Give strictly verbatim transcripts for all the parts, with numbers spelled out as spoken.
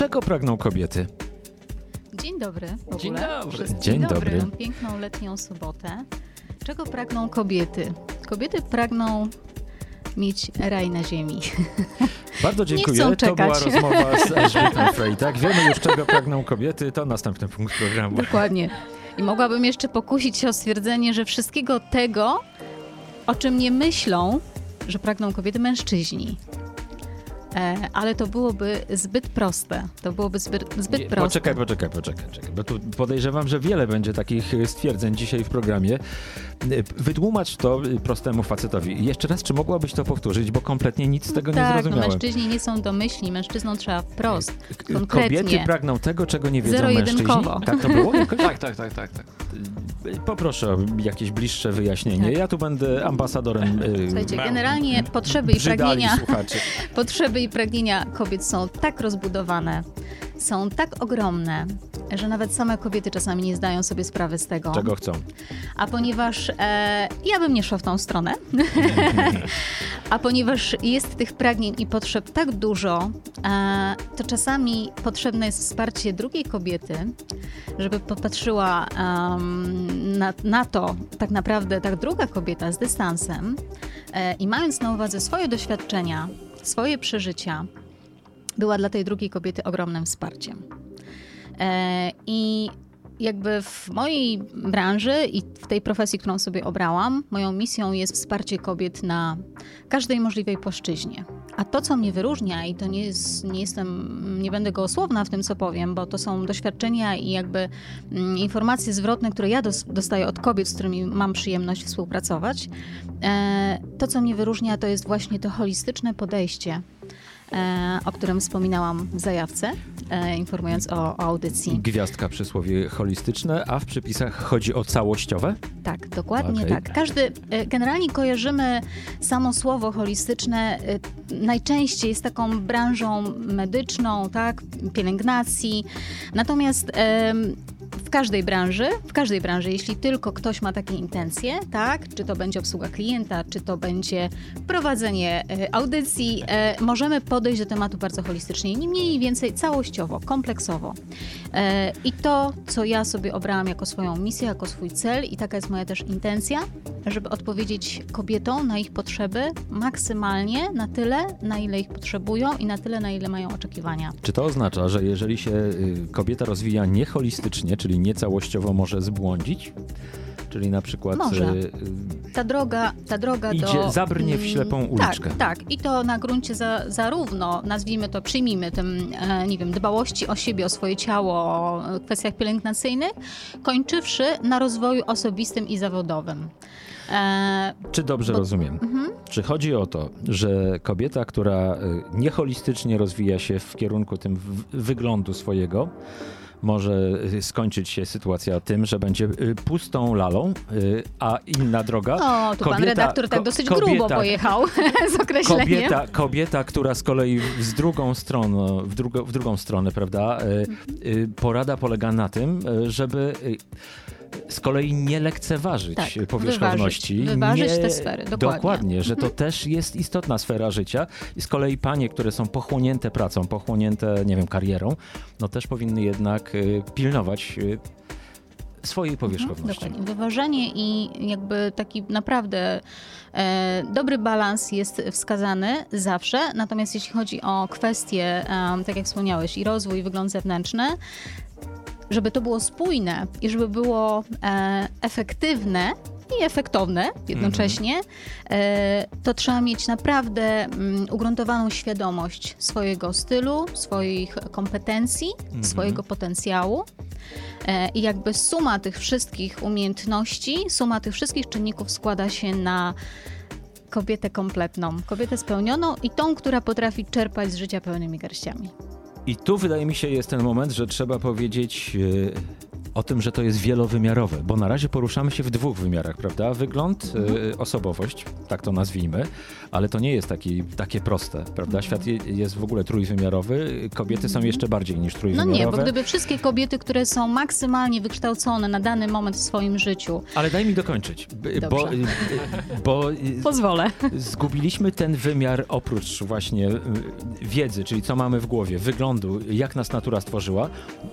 Czego pragną kobiety? Dzień dobry w ogóle. Dzień dobry. Wszystkim. Dzień Dzień dobry. dobry. Mam piękną letnią sobotę. Czego pragną kobiety? Kobiety pragną mieć raj na ziemi. Bardzo dziękuję. chcą To czekać. była rozmowa z Elżbietą Frejtak. Wiemy już, czego pragną kobiety. To następny punkt programu. Dokładnie. I mogłabym jeszcze pokusić się o stwierdzenie, że wszystkiego tego, o czym nie myślą, że pragną kobiety mężczyźni. E, ale to byłoby zbyt proste. To byłoby zbyt, zbyt Nie, proste. Poczekaj, poczekaj, poczekaj, poczekaj, bo tu podejrzewam, że wiele będzie takich stwierdzeń dzisiaj w programie. Wytłumacz to prostemu facetowi. Jeszcze raz, czy mogłabyś to powtórzyć, bo kompletnie nic z tego tak, nie zrozumiałem. No mężczyźni nie są domyślni, mężczyznom trzeba wprost, konkretnie. Kobiety pragną tego, czego nie wiedzą mężczyźni. Zero-jedynkowo. Tak to było? Jakoś? Tak, tak, tak, tak, tak. Poproszę o jakieś bliższe wyjaśnienie. Tak. Ja tu będę ambasadorem. y, Słuchajcie, generalnie potrzeby i brzydali pragnienia, słuchaczy. potrzeby i pragnienia kobiet są tak rozbudowane, są tak ogromne, że nawet same kobiety czasami nie zdają sobie sprawy z tego. Czego chcą? A ponieważ e, ja bym nie szła w tą stronę, a ponieważ jest tych pragnień i potrzeb tak dużo, e, to czasami potrzebne jest wsparcie drugiej kobiety, żeby popatrzyła um, na, na to tak naprawdę ta druga kobieta z dystansem e, i mając na uwadze swoje doświadczenia, swoje przeżycia, była dla tej drugiej kobiety ogromnym wsparciem. E, I jakby w mojej branży i w tej profesji, którą sobie obrałam, moją misją jest wsparcie kobiet na każdej możliwej płaszczyźnie. A to, co mnie wyróżnia, i to nie jest, nie jestem, nie będę gołosłowna w tym, co powiem, bo to są doświadczenia i jakby mm, informacje zwrotne, które ja dos- dostaję od kobiet, z którymi mam przyjemność współpracować. E, to, co mnie wyróżnia, to jest właśnie to holistyczne podejście, e, o którym wspominałam w zajawce, e, informując o, o audycji. Gwiazdka przysłowie holistyczne, a w przepisach chodzi o całościowe? Tak, dokładnie Okej. tak. Każdy, e, generalnie kojarzymy samo słowo holistyczne e, najczęściej z taką branżą medyczną, tak, pielęgnacji. Natomiast em, w każdej branży, w każdej branży, jeśli tylko ktoś ma takie intencje, tak, czy to będzie obsługa klienta, czy to będzie prowadzenie e, audycji, e, możemy podejść do tematu bardzo holistycznie, nie mniej więcej całościowo, kompleksowo. E, I to, co ja sobie obrałam jako swoją misję, jako swój cel i taka jest moja też intencja, żeby odpowiedzieć kobietom na ich potrzeby maksymalnie na tyle, na ile ich potrzebują i na tyle, na ile mają oczekiwania. Czy to oznacza, że jeżeli się y, kobieta rozwija nieholistycznie, czyli niecałościowo, może zbłądzić? Czyli na przykład Może. y, Ta droga, ta droga Idzie, do... zabrnie w mm, ślepą uliczkę. Tak, tak. I to na gruncie za, zarówno, nazwijmy to, przyjmijmy tym, e, nie wiem, dbałości o siebie, o swoje ciało, o kwestiach pielęgnacyjnych, kończywszy na rozwoju osobistym i zawodowym. E, Czy dobrze Bo- rozumiem? mhm. Czy chodzi o to, że kobieta, która y, nieholistycznie rozwija się w kierunku tym w- wyglądu swojego, może y, skończyć się sytuacja tym, że będzie y, pustą lalą, y, a inna droga. O, tu pan Kobieta- redaktor tak ko- dosyć kobieta- grubo pojechał z określeniem. Kobieta, kobieta, która z kolei z drugą stroną, w, drugo, w drugą stronę, prawda, y, y, porada polega na tym, y, żeby y, z kolei nie lekceważyć Tak, powierzchowności. wyważyć- wyważyć nie, te sfery, dokładnie. że to też jest istotna sfera życia i z kolei panie, które są pochłonięte pracą, pochłonięte, nie wiem, karierą, no też powinny jednak y, pilnować y, swojej powierzchowności. Dokładnie. Wyważenie i jakby taki naprawdę e, dobry balans jest wskazany zawsze. Natomiast jeśli chodzi o kwestie, e, tak jak wspomniałeś, i rozwój, i wygląd zewnętrzny, żeby to było spójne i żeby było e, efektywne i efektowne jednocześnie, e, to trzeba mieć naprawdę mm, ugruntowaną świadomość swojego stylu, swoich kompetencji, swojego potencjału. E, I jakby suma tych wszystkich umiejętności, suma tych wszystkich czynników składa się na kobietę kompletną, kobietę spełnioną i tą, która potrafi czerpać z życia pełnymi garściami. I tu wydaje mi się jest ten moment, że trzeba powiedzieć, yy, o tym, że to jest wielowymiarowe, bo na razie poruszamy się w dwóch wymiarach, prawda? Wygląd, mhm. y, osobowość, tak to nazwijmy, ale to nie jest taki, takie proste, prawda? Mhm. Świat je, jest w ogóle trójwymiarowy, kobiety mhm. są jeszcze bardziej niż trójwymiarowe. No nie, bo gdyby wszystkie kobiety, które są maksymalnie wykształcone na dany moment w swoim życiu... Ale daj mi dokończyć, bo, bo Pozwolę. Zgubiliśmy ten wymiar oprócz właśnie wiedzy, czyli co mamy w głowie, wyglądu, jak nas natura stworzyła,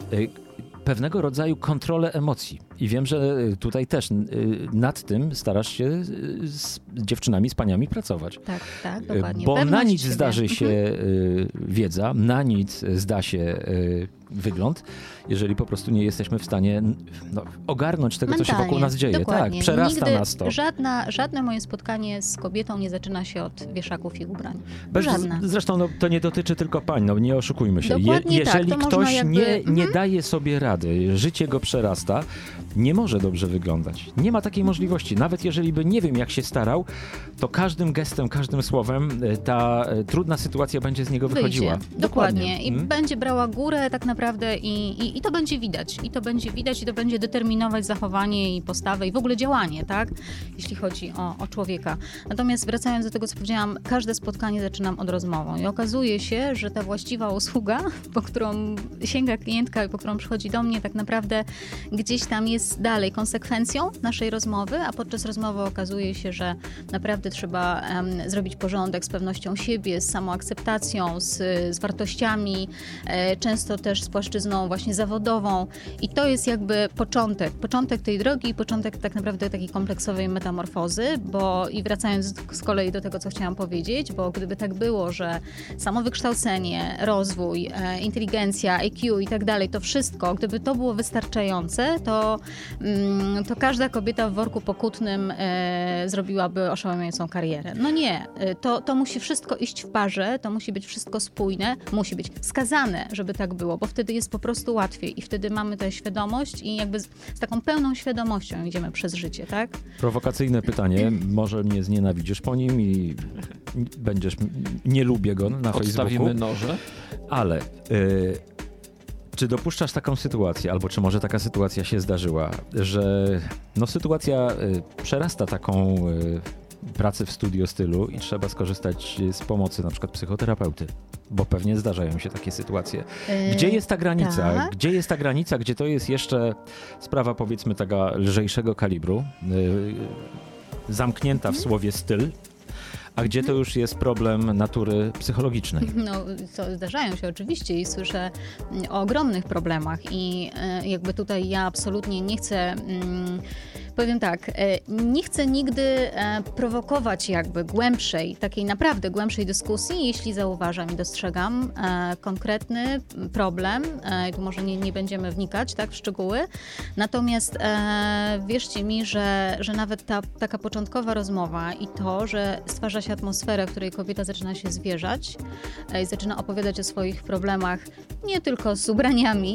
pewnego rodzaju kontrolę emocji. I wiem, że tutaj też nad tym starasz się z dziewczynami, z paniami pracować. Tak, tak, dokładnie. Bo Pewność na nic siebie. zdarzy się mhm. wiedza, na nic zda się wygląd, jeżeli po prostu nie jesteśmy w stanie no, ogarnąć tego, Mentalnie, co się wokół nas dzieje. Dokładnie. Tak, przerasta Nigdy nas to. Żadna, żadne moje spotkanie z kobietą nie zaczyna się od wieszaków i ubrań. Bez, Żadne. Zresztą no, to nie dotyczy tylko pań, no nie oszukujmy się. Dokładnie Je, jeżeli tak, to ktoś jakby... nie, nie mhm. daje sobie rady, życie go przerasta, nie może dobrze wyglądać. Nie ma takiej możliwości. Nawet jeżeli by nie wiem jak się starał, to każdym gestem, każdym słowem ta trudna sytuacja będzie z niego wychodziła. Wyjdzie. Dokładnie. Dokładnie. I hmm? będzie brała górę tak naprawdę i, i, i to będzie widać. I to będzie widać i to będzie determinować zachowanie i postawę i w ogóle działanie, tak? Jeśli chodzi o, o człowieka. Natomiast wracając do tego, co powiedziałam, każde spotkanie zaczynam od rozmową i okazuje się, że ta właściwa usługa, po którą sięga klientka i po którą przychodzi do mnie, tak naprawdę gdzieś tam jest dalej konsekwencją naszej rozmowy, a podczas rozmowy okazuje się, że naprawdę trzeba um, zrobić porządek z pewnością siebie, z samoakceptacją, z, z wartościami, e, często też z płaszczyzną właśnie zawodową i to jest jakby początek, początek tej drogi i początek tak naprawdę takiej kompleksowej metamorfozy, bo i wracając z kolei do tego, co chciałam powiedzieć, bo gdyby tak było, że samo wykształcenie, rozwój, e, inteligencja, I Q i tak dalej, to wszystko, gdyby to było wystarczające, to, mm, to każda kobieta w worku pokutnym e, zrobiłaby oszałamiającą karierę. No nie, to, to musi wszystko iść w parze, to musi być wszystko spójne, musi być wskazane, żeby tak było, bo wtedy jest po prostu łatwiej i wtedy mamy tę świadomość i jakby z, z taką pełną świadomością idziemy przez życie, tak? Prowokacyjne pytanie, może mnie znienawidzisz po nim i będziesz, nie lubię go na Facebooku. Odstawimy noże. Ale y, czy dopuszczasz taką sytuację, albo czy może taka sytuacja się zdarzyła, że no sytuacja y, przerasta taką y, pracę w studio stylu i trzeba skorzystać z pomocy na przykład psychoterapeuty, bo pewnie zdarzają się takie sytuacje. Gdzie jest ta granica? tak. Gdzie jest ta granica, gdzie to jest jeszcze sprawa powiedzmy tego lżejszego kalibru, y, zamknięta w słowie styl, a gdzie to już jest problem natury psychologicznej? No, to zdarzają się oczywiście i słyszę o ogromnych problemach i jakby tutaj ja absolutnie nie chcę... Mm, Powiem tak, nie chcę nigdy prowokować jakby głębszej, takiej naprawdę głębszej dyskusji, jeśli zauważam i dostrzegam konkretny problem, i tu może nie, nie będziemy wnikać tak, w szczegóły, natomiast wierzcie mi, że, że nawet ta taka początkowa rozmowa i to, że stwarza się atmosferę, w której kobieta zaczyna się zwierzać i zaczyna opowiadać o swoich problemach, nie tylko z ubraniami,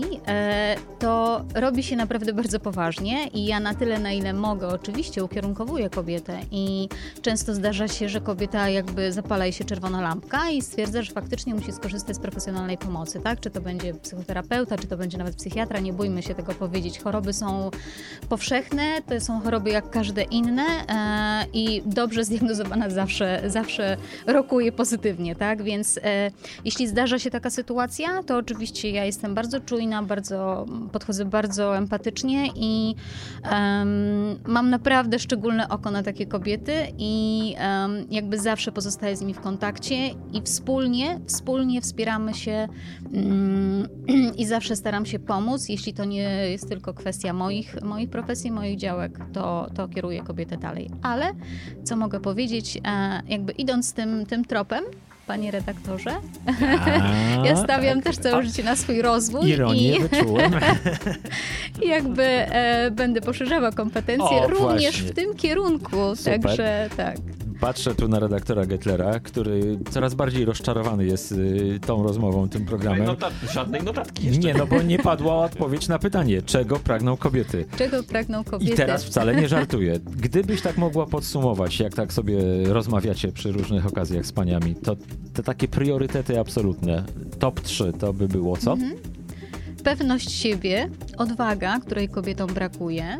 to robi się naprawdę bardzo poważnie i ja na tyle, na ile mogę, oczywiście ukierunkowuję kobietę i często zdarza się, że kobieta jakby zapala jej się czerwona lampka i stwierdza, że faktycznie musi skorzystać z profesjonalnej pomocy, tak? Czy to będzie psychoterapeuta, czy to będzie nawet psychiatra, nie bójmy się tego powiedzieć. Choroby są powszechne, to są choroby jak każde inne e, i dobrze zdiagnozowana zawsze, zawsze rokuje pozytywnie, tak? Więc e, jeśli zdarza się taka sytuacja, to oczywiście ja jestem bardzo czujna, bardzo, podchodzę bardzo empatycznie i um, mam naprawdę szczególne oko na takie kobiety i um, jakby zawsze pozostaję z nimi w kontakcie i wspólnie, wspólnie wspieramy się um, i zawsze staram się pomóc. Jeśli to nie jest tylko kwestia moich, moich profesji, moich działek, to, to kieruję kobietę dalej. Ale co mogę powiedzieć, e, jakby idąc tym, tym tropem, panie redaktorze, A, ja stawiam tak. też całe A, życie na swój rozwój. Ironię i wyczułem. jakby e, będę poszerzała kompetencje O, również właśnie. w tym kierunku. Super. Także tak. Patrzę tu na redaktora Gettlera, który coraz bardziej rozczarowany jest y, tą rozmową, tym programem. Notat, żadnej notatki jeszcze. Nie, no bo nie padła odpowiedź na pytanie, czego pragną kobiety. Czego pragną kobiety? I teraz wcale nie żartuję. Gdybyś tak mogła podsumować, jak tak sobie rozmawiacie przy różnych okazjach z paniami, to te takie priorytety absolutne, top trzy to by było co? Mhm. Pewność siebie, odwaga, której kobietom brakuje,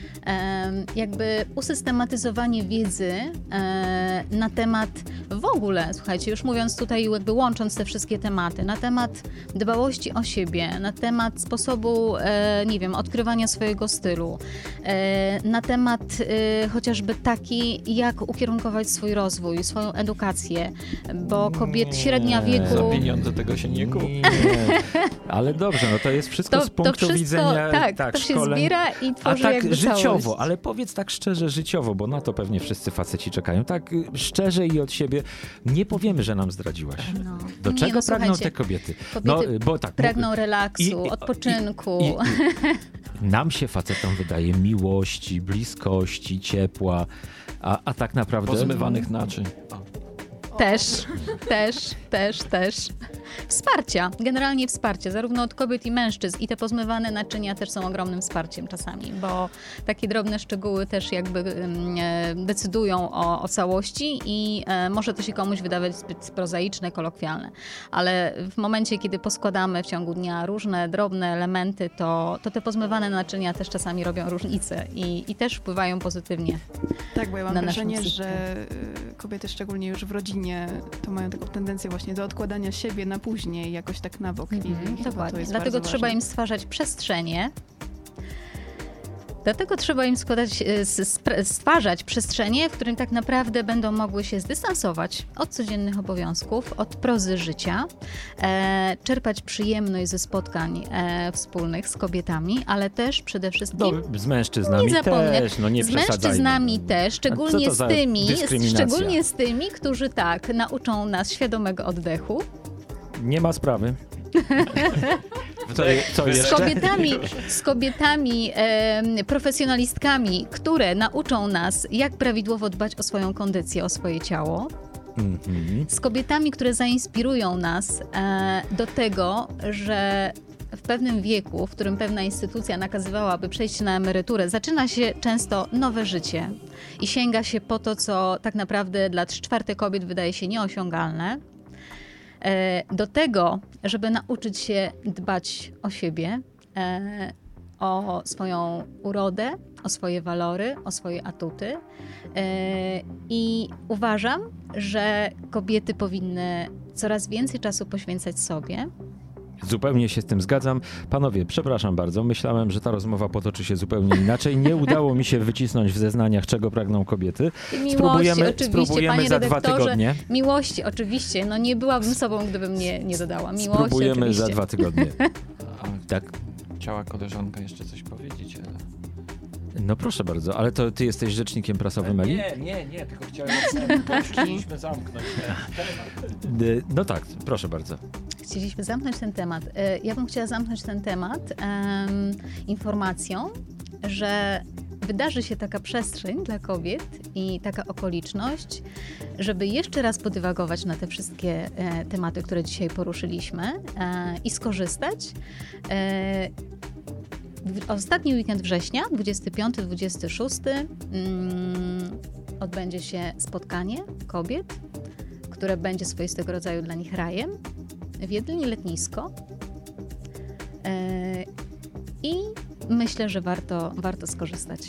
jakby usystematyzowanie wiedzy na temat w ogóle, słuchajcie, już mówiąc tutaj, jakby łącząc te wszystkie tematy, na temat dbałości o siebie, na temat sposobu, nie wiem, odkrywania swojego stylu, na temat chociażby taki, jak ukierunkować swój rozwój, swoją edukację, bo kobiet średnia wieku... Za pieniądze tego się nie kupi. Nie, ale dobrze, no to jest wszystko To, z punktu to wszystko, widzenia tak, tak, to się szkoleń. zbiera i A tworzy tak jakby życiowo, całość. ale powiedz tak szczerze, życiowo, bo na to pewnie wszyscy faceci czekają. Tak y, szczerze i od siebie nie powiemy, że nam zdradziłaś. No. Do Nie, czego no, pragną słuchajcie, te kobiety? kobiety y, bo tak, Pragną mów- relaksu, i- i- odpoczynku. i- i- Nam się facetom wydaje miłości, bliskości, ciepła, a, a tak naprawdę... Pozmywanych naczyń. Też, też, też, też. Wsparcia, generalnie wsparcie, zarówno od kobiet i mężczyzn. I te pozmywane naczynia też są ogromnym wsparciem czasami, bo takie drobne szczegóły też jakby e, decydują o, o całości i e, może to się komuś wydawać zbyt prozaiczne, kolokwialne. Ale w momencie, kiedy poskładamy w ciągu dnia różne drobne elementy, to, to te pozmywane naczynia też czasami robią różnicę i, i też wpływają pozytywnie. Tak, bo ja mam na naszą wrażenie, psychikę. że y, kobiety szczególnie już w rodzinie to mają taką tendencję właśnie do odkładania siebie na później, jakoś tak na bok. I chyba to Dokładnie. jest Dlatego bardzo trzeba ważne. im stwarzać przestrzenie. Dlatego trzeba im składać, e, s- spra- stwarzać przestrzenie, w którym tak naprawdę będą mogły się zdystansować od codziennych obowiązków, od prozy życia, e, czerpać przyjemność ze spotkań e, wspólnych z kobietami, ale też przede wszystkim No, z mężczyznami nie zapomnę, też, no nie z przesadzajmy. mężczyznami też, szczególnie to za z tymi, dyskryminacja? szczególnie z tymi, którzy tak nauczą nas świadomego oddechu. Nie ma sprawy. Co, je, co Z jeszcze? kobietami, z kobietami em, profesjonalistkami, które nauczą nas, jak prawidłowo dbać o swoją kondycję, o swoje ciało. Mhm. Z kobietami, które zainspirują nas e, do tego, że w pewnym wieku, w którym pewna instytucja nakazywałaby przejść na emeryturę, zaczyna się często nowe życie i sięga się po to, co tak naprawdę dla trzy czwarte kobiet wydaje się nieosiągalne. E, do tego, żeby nauczyć się dbać o siebie, e, o swoją urodę, o swoje walory, o swoje atuty. E, I uważam, że kobiety powinny coraz więcej czasu poświęcać sobie. Zupełnie się z tym zgadzam. Panowie, przepraszam bardzo, myślałem, że ta rozmowa potoczy się zupełnie inaczej. Nie udało mi się wycisnąć w zeznaniach, czego pragną kobiety. Miłości, Spróbujemy, oczywiście, spróbujemy panie za dwa redaktorze. tygodnie. Miłości, oczywiście. No nie byłabym sobą, gdybym nie, nie dodała. Miłości, Spróbujemy oczywiście. za dwa tygodnie. A Tak. chciała koleżanka jeszcze coś powiedzieć, ale... No proszę bardzo, ale to ty jesteś rzecznikiem prasowym, Eli? Nie, nie, nie, tylko chciałem... Chcieliśmy zamknąć temat. Y, No tak, proszę bardzo. Chcieliśmy zamknąć ten temat. E, Ja bym chciała zamknąć ten temat em, informacją, że wydarzy się taka przestrzeń dla kobiet i taka okoliczność, żeby jeszcze raz podywagować na te wszystkie e, tematy, które dzisiaj poruszyliśmy e, i skorzystać. E, w ostatni weekend września, dwudziesty piąty dwudziesty szósty, mm, odbędzie się spotkanie kobiet, które będzie swoistego rodzaju dla nich rajem w Jedlni Letnisko. E, I myślę, że warto, warto skorzystać.